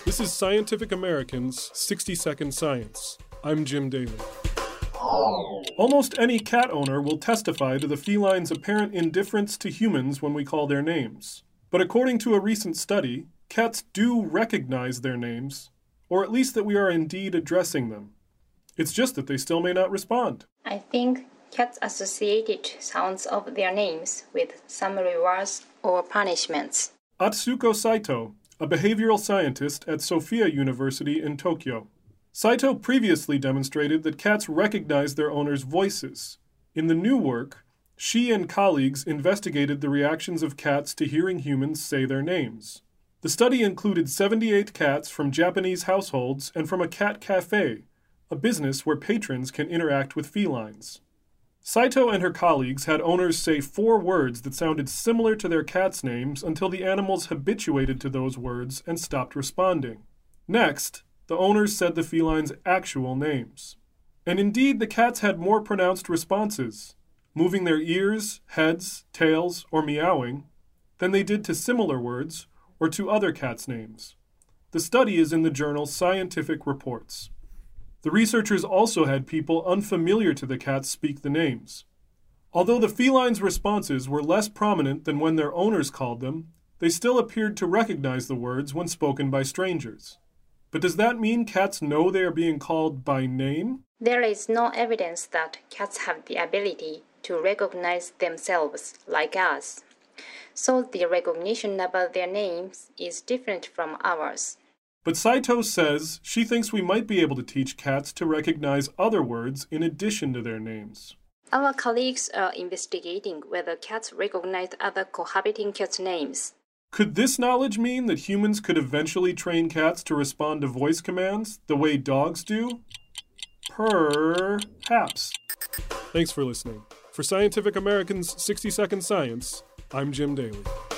This is Scientific American's 60-Second Science. I'm Jim Daly. Almost any cat owner will testify to the feline's apparent indifference to humans when we call their names. But according to a recent study, cats do recognize their names, or at least that we are indeed addressing them. It's just that they still may not respond. I think cats associated sounds of their names with some rewards or punishments. Atsuko Saito, a behavioral scientist at Sophia University in Tokyo. Saito previously demonstrated that cats recognize their owners' voices. In the new work, she and colleagues investigated the reactions of cats to hearing humans say their names. The study included 78 cats from Japanese households and from a cat cafe, a business where patrons can interact with felines. Saito and her colleagues had owners say 4 words that sounded similar to their cats' names until the animals habituated to those words and stopped responding. Next, the owners said the feline's actual names. And indeed, the cats had more pronounced responses, moving their ears, heads, tails, or meowing, than they did to similar words or to other cats' names. The study is in the journal Scientific Reports. The researchers also had people unfamiliar to the cats speak the names. Although the feline's responses were less prominent than when their owners called them, they still appeared to recognize the words when spoken by strangers. But does that mean cats know they are being called by name? There is no evidence that cats have the ability to recognize themselves like us. So the recognition about their names is different from ours. But Saito says she thinks we might be able to teach cats to recognize other words in addition to their names. Our colleagues are investigating whether cats recognize other cohabiting cats' names. Could this knowledge mean that humans could eventually train cats to respond to voice commands the way dogs do? Perhaps. Thanks for listening. For Scientific American's 60-Second Science, I'm Jim Daly.